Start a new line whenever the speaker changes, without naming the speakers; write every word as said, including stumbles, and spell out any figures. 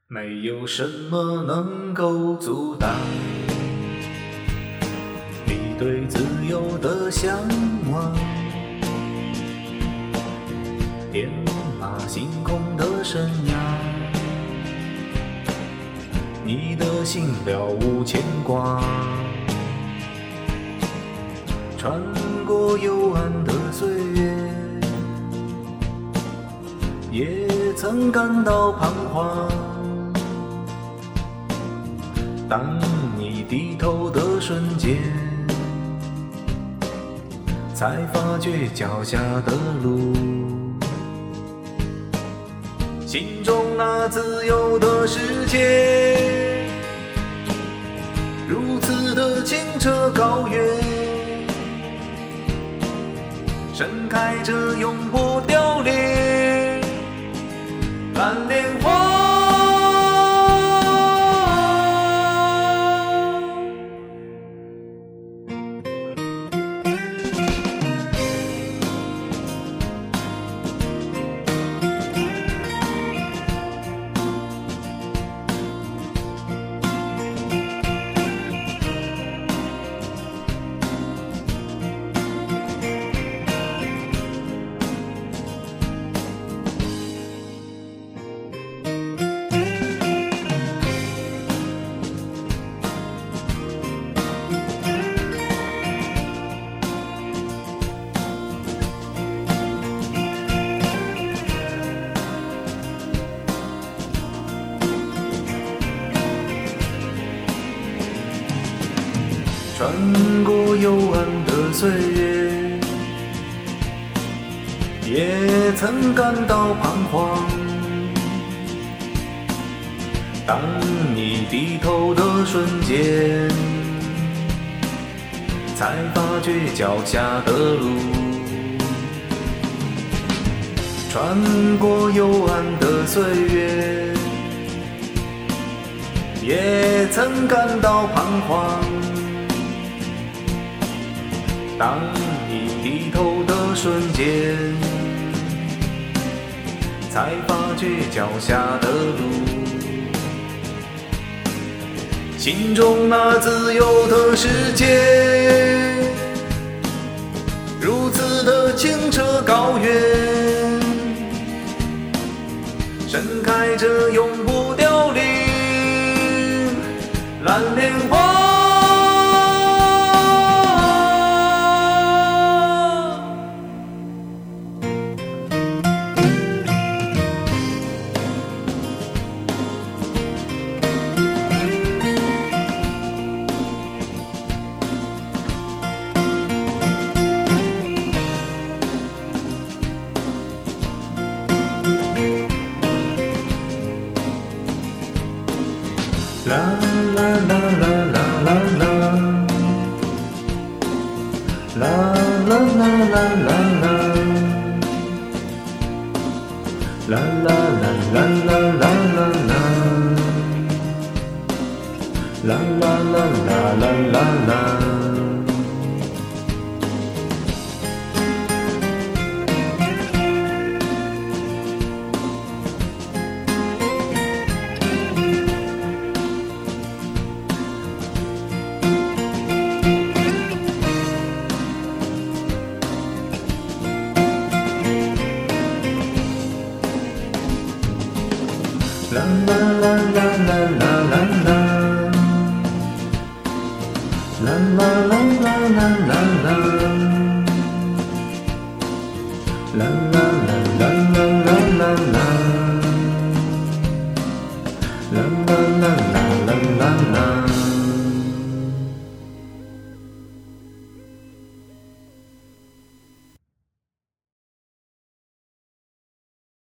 没有什么能够阻挡你对自由的向往，天马行空的生涯，你的心了无牵挂，穿过幽暗的岁月，也曾感到彷徨。当你低头的瞬间，才发觉脚下的路，心中那自由的世界，如此的清澈高远，盛开着永不凋零蓝莲花。穿过幽暗的岁月，也曾感到彷徨。当你低头的瞬间，才发觉脚下的路，穿过幽暗的岁月，也曾感到彷徨。当你低头的瞬间，才发觉脚下的路，心中那自由的世界，如此的清澈高远，盛开着永不凋零蓝莲花。啦啦啦啦啦啦啦，啦啦啦啦啦啦，啦啦啦啦啦啦啦啦，啦啦啦啦啦啦啦。啦啦啦啦啦啦啦啦，啦啦啦啦啦啦啦，啦啦。